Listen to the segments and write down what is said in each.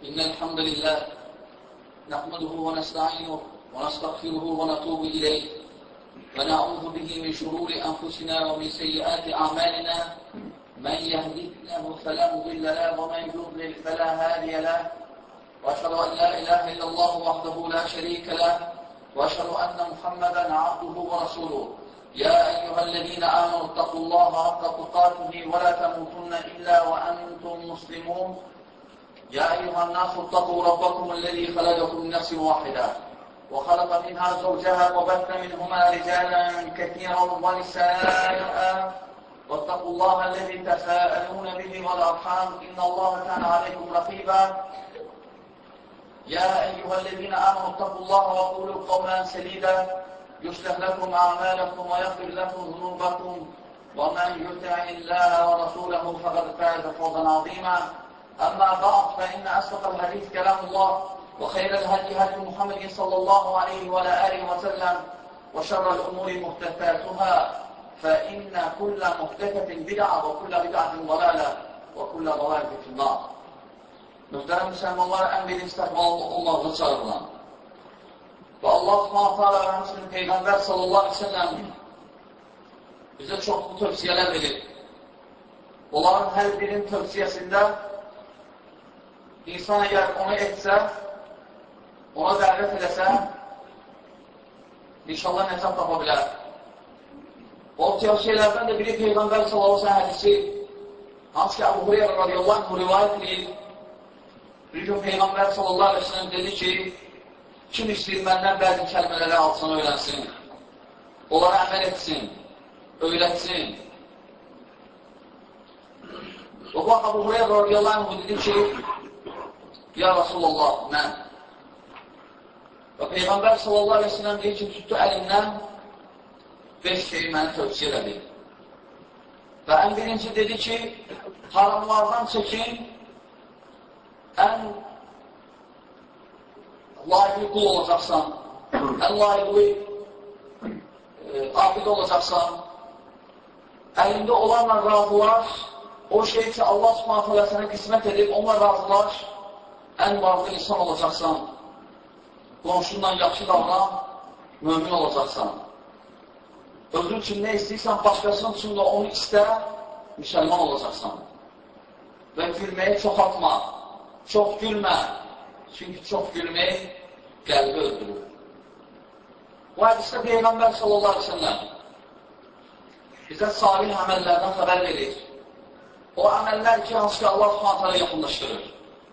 إن الحمد لله نحمده ونستعينه ونستغفره ونتوب إليه ونعوذ به من شرور أنفسنا ومن سيئات أعمالنا من يهده الله فلا مضل له ومن يضلل فلا هادي له وأشهد أن لا إله إلا الله وحده لا شريك له وأشهد أن محمدا عبده ورسوله يا أيها الذين آمنوا اتقوا الله حق تقاته ولا تموتن إلا وأنتم مسلمون يا أيها الناس اتقوا ربكم الذي خلقكم من نفس واحدة وخلق منها زوجها وبث منهما رجالا كثيرا ونساء واتقوا الله الذي تساءلون به والأرحام إن الله كان عليكم رقيبا يا أيها الذين آمنوا اتقوا الله وقولوا قولا سديدا يصلح لكم أعمالكم ويغفر لكم ذنوبكم ومن يطع الله ورسوله فقد فاز فوزا عظيما أما بعد فإن أصدق الحديث كلام الله وخير الهدي هدي محمد صلى الله عليه وعلى آله وسلم وشر الأمور محدثاتها فإن كل محدثة بدعة وكل بدعة ضلالة وكل ضلالة في النار. Mühtərəm müsəlmanlar ən birinci təqvalı olmağını çağırılan və Allah subhanahu wa ta'ala və Peyğəmbər sallallahu aleyhi ve sellem bizə çoxlu tövsiyələr verir. Onların hər birinin tövsiyəsində insan əgər onu etsə, ona dəvət edəsə, inşallah nəcat tapa bilər. O tövsiyələrdən də biri Peyğəmbər sallallahu aleyhi ve sellem hədisi, hansı ki, Əbu Hureyra radiyallahu anh rivayət edir. Bir gün Peyğəmbər sallallahu aleyhi ve sellem dedi ki, kim istəyir məndən bəzi kəlmələri alsın, öyrənsin, onlara əməl etsin, öyrətsin. Və bu Əbu Hureyra radiyallahu anh dedi ki, ya Rasulullah, mən. Və Peyğəmbər sallallahu aleyhi ve sellem deyir ki, tutdu əlimdən 5 şeyi məni tövsiyə elədi. Və ən birinci dedi ki, haramlardan çəkin, ən layiqli qul olacaqsan, ən layiqli abid olacaqsan, əlində olanla razılaş, o şey ki, Allah subhanahu sənə qismət edib, onunla razılaş, ən varlı insan olacaqsan, qonşundan yaxşı davran, mömin olacaqsan. Özün üçün nə istəyirsən, başqasının üçün də onu istə, müsəlman olacaqsan. Və gülməyi çoxaltma. Çox gülmə, çünki çox gülmək qəlbi öldürür. Bu hədisdə Peyğəmbər sallallahu aleyhi ve sellem bizə salih əməllərdən xəbər verir. O əməllər ki, hansı ki, Allah subhanahu yaxınlaşdırır.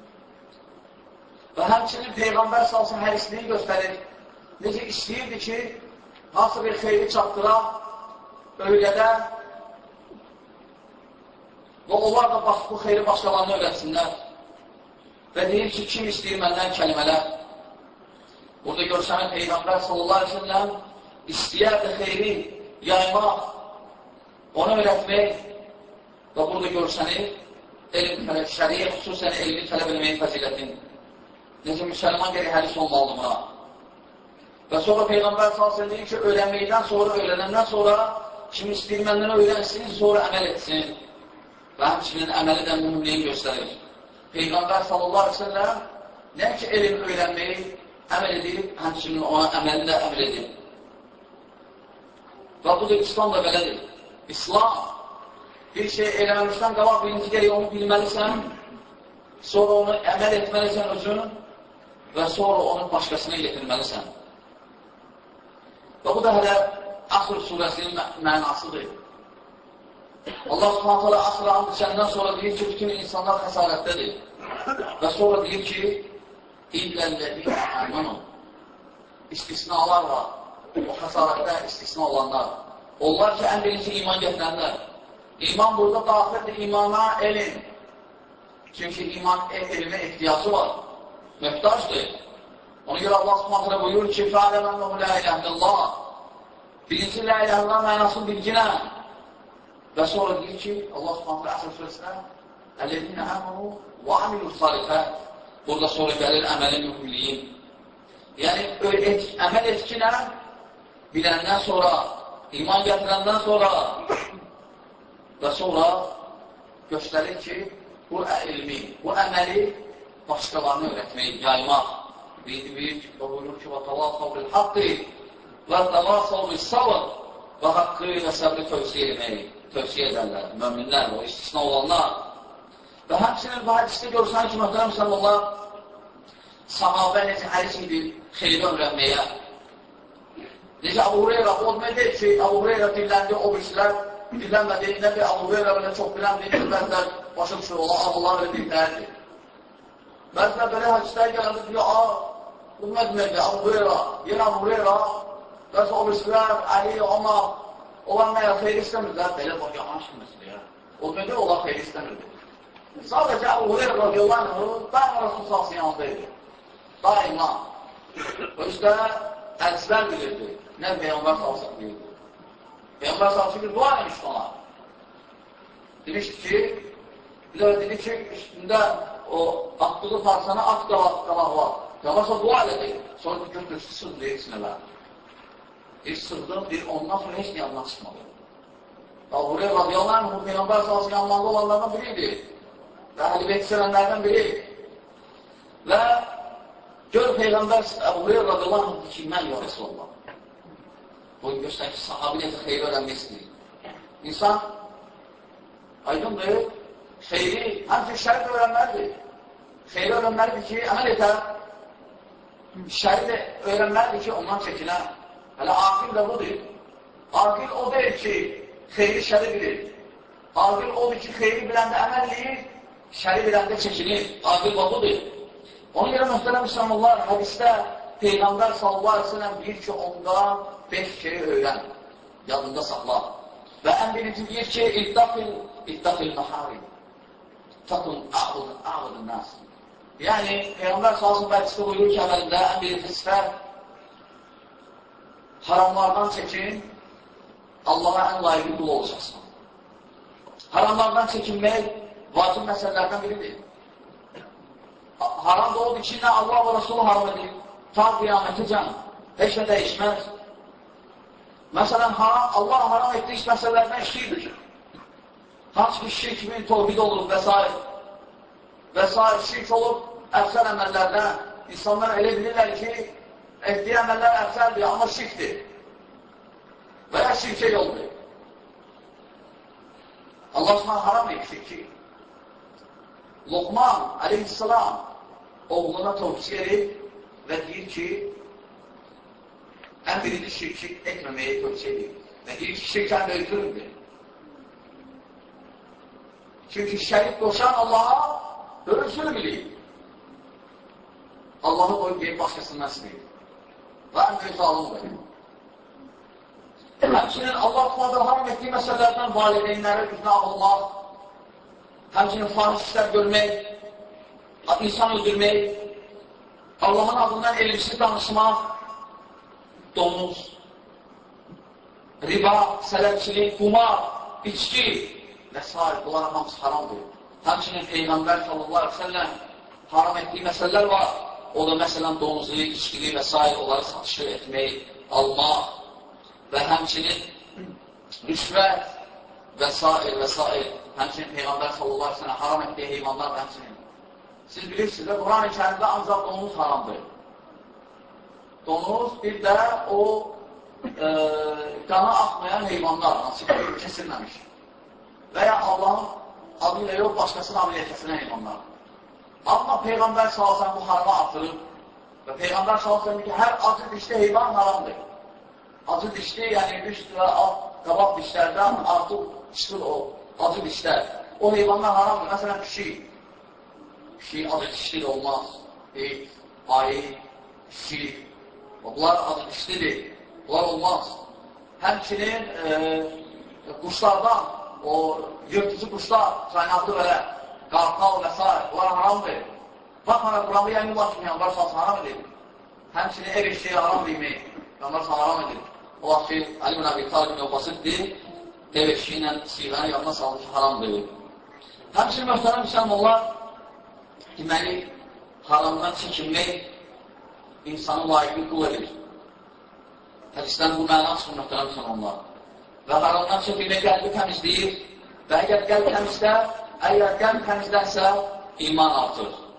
Və həmçinin Peyğəmbər sallallahu aleyhi hədisliyi göstərir. Necə istəyirdi ki, hansı bir xeyri çatdıra, öyrədə və onlar da bu xeyri başqalarını öyrətsinlər. Və deyir ki, kim istəyir məndən kəlmələr? Burada görsənir Peyğəmbər sallallahu aleyhi ve sellem istəyərdi xeyri yaymaq, onu öyrətmək və burada görsənir elm tələb, şəriyə xüsusən elmi tələb eləməyin fəzilətin. Necə müsəlman gəlir hədis olmalıdır buna. Və sonra Peyğəmbər sallallahu aleyhi ve sellem deyir ki, öyrənməkdən sonra, öyrənəndən sonra kim istəyir məndən öyrənsin, sonra əməl etsin. Və həmçinin əməli də mühümliyi göstərir. Peyğəmbər sallallahu aleyhi ve sellem nə ki, elm öyrənməyi əməl edib, həmçinin ona əməli də əməl edib. Və bu da İslam da belədir. İslam bir şey eləməmişdən qabaq birinci gəlir, onu bilməlisən, sonra onu əməl etməlisən özün və sonra onu başqasına yetirməlisən. Və bu da hələ Asr surəsinin mənasıdır. Allah subhanahu asr-ı and içəndən sonra deyir ki, bütün insanlar xəsarətdədir. Və sonra deyir ki, İlləlləzi əmanun. İstisnalar var. O xəsarətdə istisna olanlar. Onlar ki, ən birinci iman gətirənlər. İman burada daxildir, imana elm. Çünki iman elmə ehtiyacı var. Möhtacdır. Ona görə Allah subhanahu buyurur ki, fəaləmənləhu la ilahe illallah. Birinci la ilahe illallah mənasını bilginə. Və sonra deyir ki, Allah subhanahu əsr surəsində Əl-ləzinə əmənu və amilus salihət. Burada sonra gəlir əməlin mühümliyi. Yəni, əməl etkinə biləndən sonra, iman gətirəndən sonra və sonra göstərir ki, bu elmi, bu əməli başqalarını öyrətmək, yaymaq. Deyir ki, buyurur ki, وَتَوَاصَوْ بِالْحَقِّ وَتَوَاصَوْ بِالصَّبْرِ və haqqı və səbri tövsiyə edərlər, möminlər, o istisna olanlar. Və həmçinin bu hədisdə görürsən ki, möhtərəm müsəlmanlar, sahabə necə həris idi xeyri öyrənməyə. Necə Əbu Hüreyrə, o demək deyil ki, Əbu Hüreyrə dilləndi, o birisilər dilənmədi, nədir, Əbu Hüreyrə belə çox bilən deyil, bəzilər başa düşür, Allah elə dillərdir. Bəzilər belə hədislər gələndir, deyir, bu nə deməkdir, Əbu Hüreyrə, yenə Əbu Hüreyrə, bəzi o birisilər, Əli, Omar, onlar nəyə xeyri istəmirlər, belə bax, yaman şimdisi ya. O demək, onlar xeyri istəmirdir. Sadəcə Əbu Hüreyrə radiyallahu anh, daima Rasul salsın yanındaydı. Daima. Özdə əzbər bilirdi. Nə Peyyambər salsın bilirdi. Peyyambər salsın bir dua demişdi ona. Demişdi ki, üstündə o atdığı parsana at qalaq var. Yavaşa dua edədi. Sonra götür, sığ deyir sinələr. Bir sığdım, deyir, ondan sonra heç nə yanına çıxmadı. Əbu Hüreyrə radiyallahu anh, bu Peyyambər salsın yanlarında olanlardan biriydi. Və Əhl-i sələnlərdən biri. Və gör Peyğəmbər Əbu Hüreyrə radiyallahu anh ki, mən ya Resulullah. Bu göstərir ki, sahabi necə xeyri öyrənmək istəyir. İnsan, aydındır, xeyri, həmçin şəri öyrənməlidir. Xeyri öyrənməlidir ki, əməl etər. Şəri də öyrənməlidir ki, ondan çəkinər. Hələ aqil də budur. Aqil o deyil ki, xeyri şəri bilir. Aqil odur ki, xeyri biləndə əməlliyir, şəri biləndə çəkinir. Aqil və budur. Ona görə mühtərəm müsəlmanlar, hədisdə Peyğəmbər sallallahu aleyhi ve sellem deyir ki, ondan 5 şeyi öyrən, yadında saxla. Və ən birinci deyir ki, ittaqil məharim, takun a'udun nas. Yəni, Peyğəmbər sallallahu aleyhi ve sellem buyurur ki, əməlində ən birincisi haramlardan çəkin, Allaha ən layiqli qul olacaqsın. Haramlardan çəkinmək vacib məsələlərdən biridir. Haram da odur ki, nə Allah və Rasulü haram edir, ta qiyamətə can, heç nə dəyişməz. Məsələn, Allah haram etdiyi iş məsələlərdən şirkdir. Hansı ki, şirk min tovhid olur və s. Və s. şirk olur əfsəl əməllərdən. İnsanlar elə bilirlər ki, etdiyi əməllər əfsəldir, amma şirkdir. Və ya şirkə yoldur. Allah s.ə. haram edir şirki. Luqman aleyhissalam oğluna tövsiyə edir və deyir ki, ən birinci şirki etməməyə tövsiyə edir. Və deyir ki, şirkən böyütüründür. Çünki şərik qoşan Allaha ölürsün bilir. Allahı qoyub deyib başqasından istəyir. Və ən böyük zalımdır. Həmçinin Allah s.ə. haram etdiyi məsələlərdən valideynləri üzünə almaq, həmçinin fahiş işlər görmək, insan öldürmək, Allahın adından elmsiz danışmaq, donuz, riba, sələbçilik, qumar, içki və s. Bunlar hamısı haramdır. Həmçinin Peyğəmbər sallallahu aleyhi ve sellem haram etdiyi məsələlər var. O da məsələn donuzluq, içkili və s. onları satışı etmək, almaq və həmçinin rüşvət və s. Həmçinin Peyğəmbər sallallahu aleyhi ve sellem haram etdiyi heyvanlar həmçinin. Siz bilirsiniz də, Quran-ı Kərimdə ancaq donuz haramdır. Donuz bir də o qana axmayan heyvanlar, hansı ki, kəsilməmiş. Və ya Allahın adı ilə yox, başqasının adı ilə kəsilən heyvanlar. Amma Peyğəmbər sallallahu bu harama atırıb və Peyğəmbər sallallahu ki, hər acı dişli heyvan haramdır. Acı dişli, yəni üst və alt qabaq dişlərdən artıq çıxır o acı dişlər. O heyvanlar haramdır. Məsələn, pişik. Pişik acı dişli olmaz. Et, ayı, pişik. Bunlar acı dişlidir. Bunlar olmaz. Həmçinin quşlardan, o yırtıcı quşlar, kainatı belə, qartal və s. Bunlar haramdır. Baxana Quranda yəni var ki, Peyğəmbər sallallahu haram edir. Həmçinin ev eşliyi haram demək. Peyğəmbər sallallahu haram edir. O vaxt ki, Ali ibn Abi Talib növbasıdır, ev eşliyi ilə siğəni yanına saldı ki, haramdır. Həmçinin möhtərəm müsəlmanlar, deməli, haramdan çəkinmək insanı layiqli qul edir. Hədisdən bu məna çıxır möhtərəm müsəlmanlar. Və haramdan çəkinmək qəlbi təmizləyir və əgər qəlb təmizlənsə, iman artır.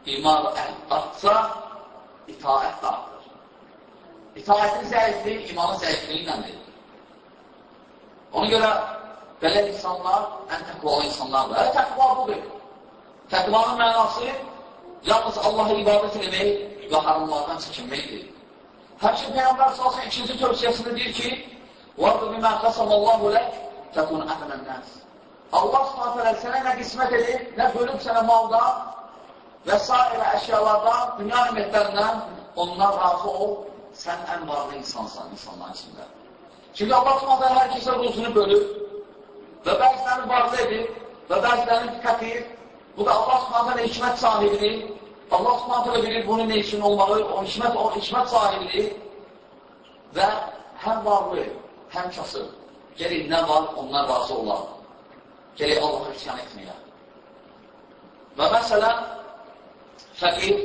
iman artsa, itaət də artır. İtaətin zəifliyi, imanın zəifliyi iləndir. Ona görə belə insanlar ən təqvalı insanlardır. Təqva budur. Təqvanın mənası yalnız Allah'a ibadət etmək və haramlardan çəkinməkdir. Həmçin Peyğəmbər salsın ikinci tövsiyəsində deyir ki, وَرْضُ بِمَا قَسَمَ اللّٰهُ لَكْ تَكُنْ أَحْنَ النَّاسِ Allah s.ə.v. sənə nə qismət edib, nə bölüb sənə maldan və s. əşyalardan, dünya nimətlərindən ondan razı ol, sən ən varlı insansan, insanların içində. Çünki Allah s.ə.v. hər kəsə ruzunu bölüb və bəzilərini varlı edib və bəzilərini fəqir. Bu da Allah s.ə.v. hikmət sahibidir. Allah s.ə.v. bilir bunun ne üçün olmalı, o hikmət sahibidir və həm varlı, həm kasıb. Gələk nə var, onlar razı olar. Gələk Allah'a isyan etməyə. Və məsələn, fəqir,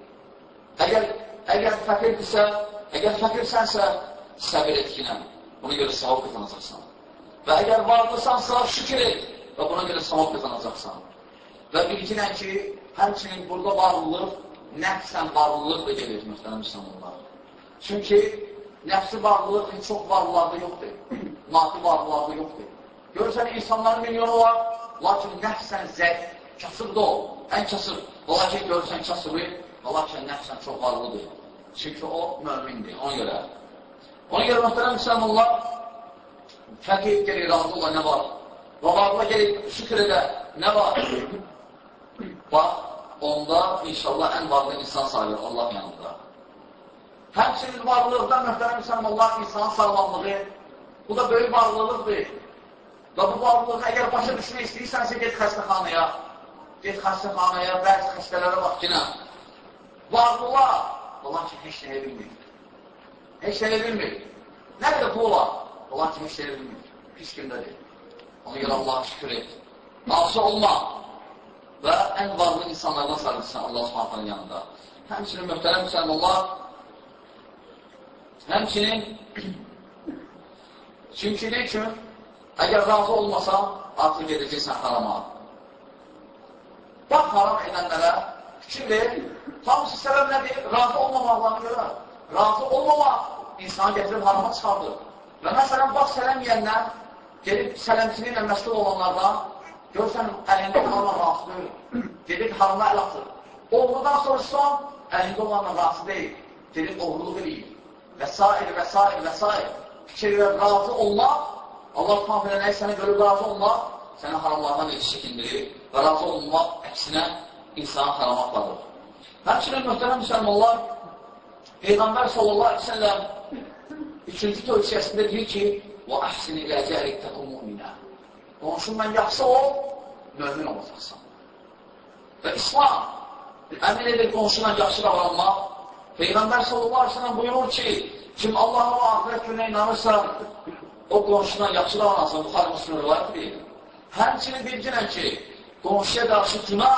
əgər fəqirdirsə, əgər fəqirsənsə, səbir etkinə, buna görə savab qazanacaqsan. Və əgər varlısansa, şükür et və buna görə savab qazanacaqsan. Və bilginən ki, həmçinin burada varlılıq, nəfsən varlılıq da gelir, mühtərəm müsəlmanlar. Çünki nəfsi varlılıq çox varlılarda yoxdur, maddi varlılarda yoxdur. Görürsən, insanların milyonu var, lakin nəfsən zəq, kasıb da o, ən kasıb. Ola ki, görürsən kasıbı, lakin nəfsən çox varlıdır. Çünki o, mömindir, ona görə. Ona görə, mühtərəm müsəlmanlar, fəqir gəlir, razı ola, nə var? Və varlığa gəlir, şükür edə, nə var? Bax, onda inşallah ən varlı insan sayılır Allah yanında. Həmçinin varlılıqda mühtərəm müsəlmanlar insanın sağlamlığı, bu da böyük varlılıqdır. Və bu varlılığı əgər başa düşmək istəyirsənsə, get xəstəxanaya. Get xəstəxanaya, bəzi xəstələrə bax ki, nə? Varlılar, olan ki, heç nəyə bilmir. Heç nəyə bilmir. Nə qədər pul var? Olan ki, heç nəyə bilmir. Pis gündədir. Ona görə Allah'a şükür et. Arzu olma. Və ən varlı insanlardan sarılırsan Allah s.ə.v. yanında. Həmçinin möhtərəm müsəlmanlar, həmçinin çünki ne üçün? Əgər razı olmasan, artıq gedəcəksən harama. Bax, haram edənlərə fikir ver, hamısı səbəb nədir? Razı olmamaqlarına görə. Razı olmamaq insanı gətirib harama çıxardır. Və məsələn, bax, sələm yiyəndən, gelib sələmçiliyə məşğul olanlardan, görsən, əlində olanla razı deyil. Gedib harama əl atır. Oğludan soruşsan, əlində olanla razı deyil. Gedib oğluluq eləyir. Və s. və s. və s. Fikirlə razı olmaq, Allah s.ə.v. nəyə sənə görüb razı olmaq, sənə haramlardan yetişkindirir və razı olmaq əksinə insanı harama aparır. Həmçinin möhtərəm müsəlmanlar, Peyğəmbər sallallahu aleyhi ve sellem 3-cü tövsiyəsində deyir ki, وَأَحْسِنِ إِلَى جَارِكَ تَكُنْ مُؤْمِنًا Qonşundan yaxşı ol, mömin olacaqsan. Və İslam əmin edir qonşundan yaxşı davranmaq. Peyğəmbər sallallahu aleyhi ve sellem buyurur ki, kim Allah'a və ahirət günə inanırsa, o qonşundan yaxşı davranasın, Buxarı Müslim rivayət edir. Həmçinin bilginən ki, qonşuya qarşı günah,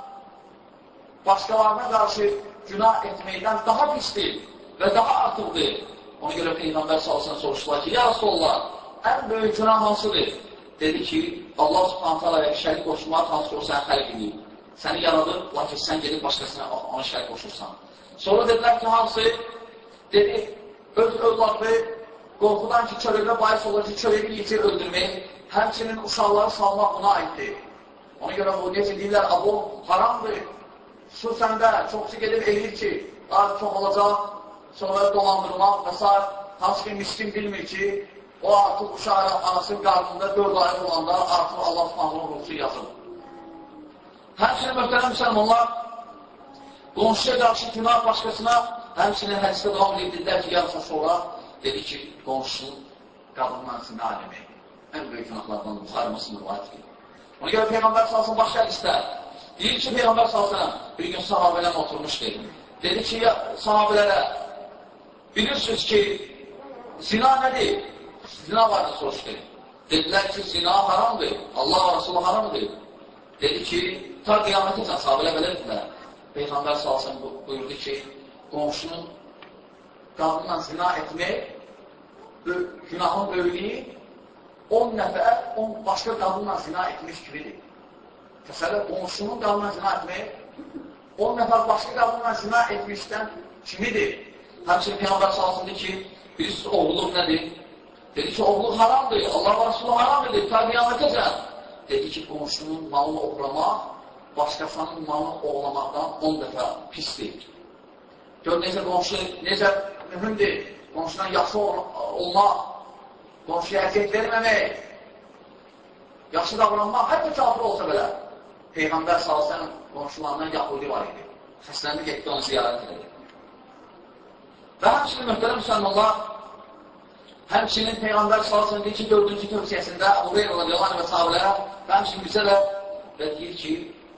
başqalarına qarşı günah etməkdən daha pisdir və daha artıqdır. Ona görə Peyğəmbər salsın soruşdular ki, ya Rasulullah, ən böyük günah hansıdır? Dedi ki, Allah subhanətələ şərik qoşulmaq hansı ki, o səni xəlq edir. Səni yaradır, lakin sən gedib başqasına ona şərik qoşursan. Sonra dedilər ki, hansı? Dedi, öz övladı qorxudan ki, çörəklə bahis olur ki, çörəyi yiyəcək öldürmək, həmçinin uşaqları salmaq buna aiddir. Ona görə bu, necə deyirlər, bu haramdır. Xüsusən də çoxsu gedib eləyir ki, çox olacaq, sonra dolandırmaq və s. Hansı ki, miskin bilmir ki, o artıq uşaq anasının qarnında 4 ayı olanda artıq Allah s.ə.v. ruhsu yazır. Həmçinin möhtərəm müsəlmanlar, qonşuya qarşı günah başqasına, həmçinin hədisdə davam edirlər ki, yarısa sonra dedi ki, qonşu qadından sinə demək. Ən böyük günahlardan Buxarı Müslim rivayət edir. Ona görə Peyğəmbər salsın başqa istər. Deyir ki, Peyğəmbər salsın bir gün sahabələrlə oturmuşdur. Dedi ki, sahabələrə, bilirsiniz ki, zina nədir? Zina var da soruşdu. Dedilər ki, zina haramdır. Allah və Rasulü haramdır. Dedi ki, ta qiyamət üçün sahabələ belə dedilər. Peyğəmbər salsın buyurdu ki, qonşunun qadınla zina etmək, günahın böyüklüyü 10 nəfər, 10 başqa qadınla zina etmiş kimidir. Təsələ, qonşunun qadınla zina etmək, 10 nəfər başqa qadınla zina etmişdən kimidir? Həmçinin Peyğəmbər sallallahu ki, birisi oğulluq nədir? Dedi ki, oğulluq haramdır, Allah və Resulü haram edir, ta qiyamətəcən. Dedi ki, qonşunun malını oğlamaq, başqasının malını oğlamaqdan 10 dəfə pisdir. Gör, necə qonşu, necə mühümdir, qonşudan yaxşı olmaq, qonşuya əziyyət verməmək, yaxşı davranmaq, hətta kafir olsa belə. Peyğəmbər sallallahu qonşularından Yahudi var idi. Xəstələndi, getdi, onu ziyarət edir. Və həmçinin möhtərəm müsəlmanlar, həmçinin Peyğəmbər sallallahu deyir ki, 4-cü tövsiyəsində Əbu Hüreyrə radiyallahu anh və sahabələrə və həmçinin bizə də deyir ki,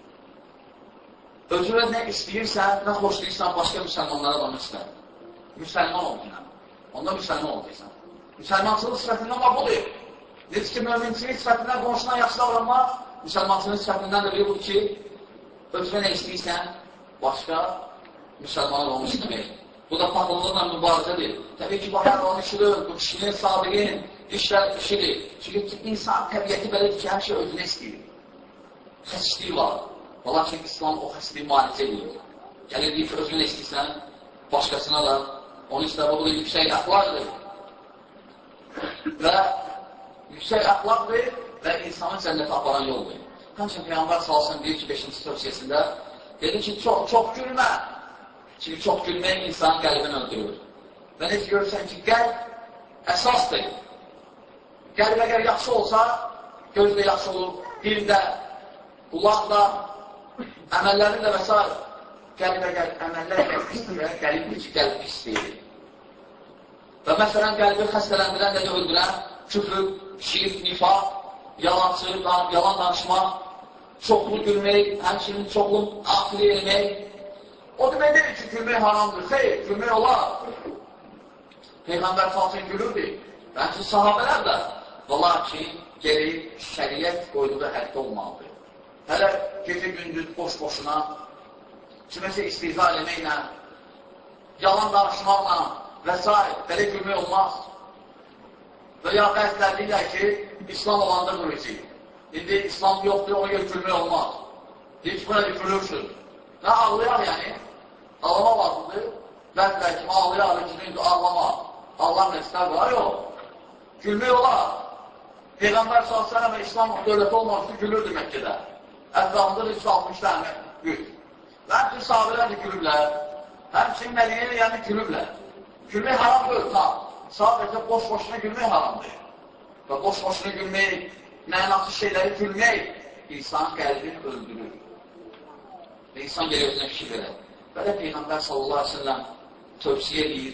özünə nə istəyirsən, nə xoşlayırsan, başqa müsəlmanlara da istər. Müsəlman olmayla. Onda müsəlman olacaqsan. Müsəlmançılıq sifətindən var budur. Necə ki, möminçilik sifətindən qonşuna yaxşı davranmaq, müsəlmançılıq sifətindən də budur ki, özünə nə istəyirsən, başqa müsəlmanlar onu istəmək. Bu da paxıllıqla mübarizədir. Təbii ki, bayaq onun işidir, bu kişinin, sabiqin, işidir. Çünki insan təbiyyəti belədir ki, hər şey özünə istəyir. Xəsisliyi var. Lakin İslam o xəsisliyi müalicə edir. Gəlir deyir ki, özünə istəyirsən, başqasına da onu istəyir. Bu da yüksək əxlaqdır. Və yüksək əxlaqdır və insanın cənnətə aparan yoldur. Həmçinin Peyğəmbər sallallahu deyir ki, 5-ci tövsiyəsində, dedi ki, çox gülmə. Çünki çox gülmək insanın qəlbini öldürür. Və necə görürsən ki, qəlb əsasdır. Qəlb əgər yaxşı olsa, göz də yaxşı olur, dil də, qulaq da, əməllərin də və s. Qəlb əgər əməllər pisdir, qəlb pisdir. Və məsələn, qəlbi xəstələndirən də öldürən küfür, şirk, nifaq, yalan danışmaq, çoxlu gülmək, həmçinin çoxlu aqli eləmək. O demək deyil ki, gülmək haramdır. Xeyr, gülmək olar. Peyğəmbər sallallahu gülürdü. Bəlkə sahabələr də. Valla ki, geri şəriət qoyduğu həddə olmalıdır. Hələ gecə-gündüz boş-boşuna, kiməsə istihza eləməklə, yalan danışmaqla və s. belə gülmək olmaz. Və ya bəzilər deyirlər ki, İslam olanda qürücük. İndi İslam yoxdur, ona görə gülmək olmaz. Deyir ki, buna bir gülürsün. Nə ağlayaq yəni? Ağlama lazımdır. Bəzilər kimi ağlayaq, ki, ağlama. Allah nəstər var, yox. Gülmək olar. Peyğəmbər s.ə.v və İslam dövləti olmamışdır, gülürdü Məkkədə. Ətrafında 360 dənə güc. Və həmçin sahabələr də gülüblər. Həmçin Mədinəyə yəni gülüblər. Gülmək haram deyil, sadəcə boş-boşuna gülmək haramdır. Və boş-boşuna gülmək, mənasız şeyləri gülmək insan qəlbini öldürür. Və insan gəlir özünə fikir verər. Belə Peyğəmbər sallallahu aleyhi ve sellem tövsiyə edir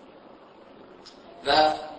və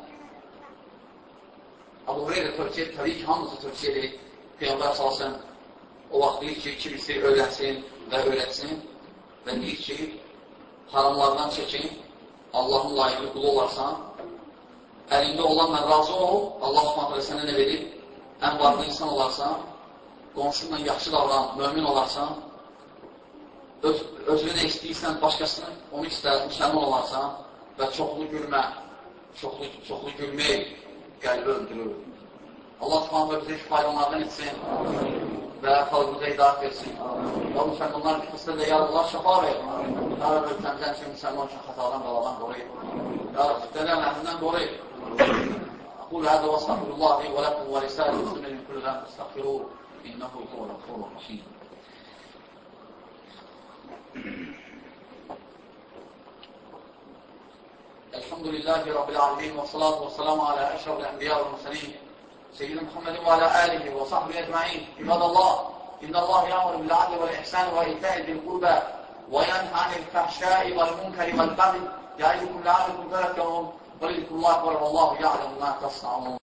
Əbu Hüreyrə tövsiyə edir, təbii ki, hamısı tövsiyə edir. Peyğəmbər sallallahu aleyhi ve sellem o vaxt deyir ki, kimisi öyrənsin və öyrətsin və deyir ki, haramlardan çəkin, Allahın layiqli qulu olarsan, əlində olanla razı ol, Allah s.ə.v sənə nə verir? Ən varlı insan olarsan, qonşunla yaxşı davran, mömin olarsan, özünə nə istəyirsən, başqasını onu istər, müsəlman olarsan və çoxlu gülmə, çoxlu gülmək qəlbi öldürür. Allah s.ə.v bizə faydalardan etsin və xalqımıza hidayət versin. Və müsəlmanlar qısmında da yararlar şəfa verir. Ya Rabbi, ölkəmizə həmçinin müsəlman üçün xətadan, qaladan qoruyur. Ya Rabbi, dələn əhlindən qoruyur. أقول هذا واستغفر الله لي ولكم ولسائر المسلمين من كل ذنب فاستغفروه إنه هو الغفور الرحيم. الحمد لله رب العالمين والصلاة والسلام على أشرف الأنبياء والمرسلين سيدنا محمد وعلى آله وصحبه أجمعين. عباد الله إن الله يأمر بالعدل والإحسان وإيتاء ذي القربى وينهى عن الفحشاء والمنكر والبغي يعظكم لعلكم تذكرون ولذكر الله أكبر والله يعلم ما تصنعون.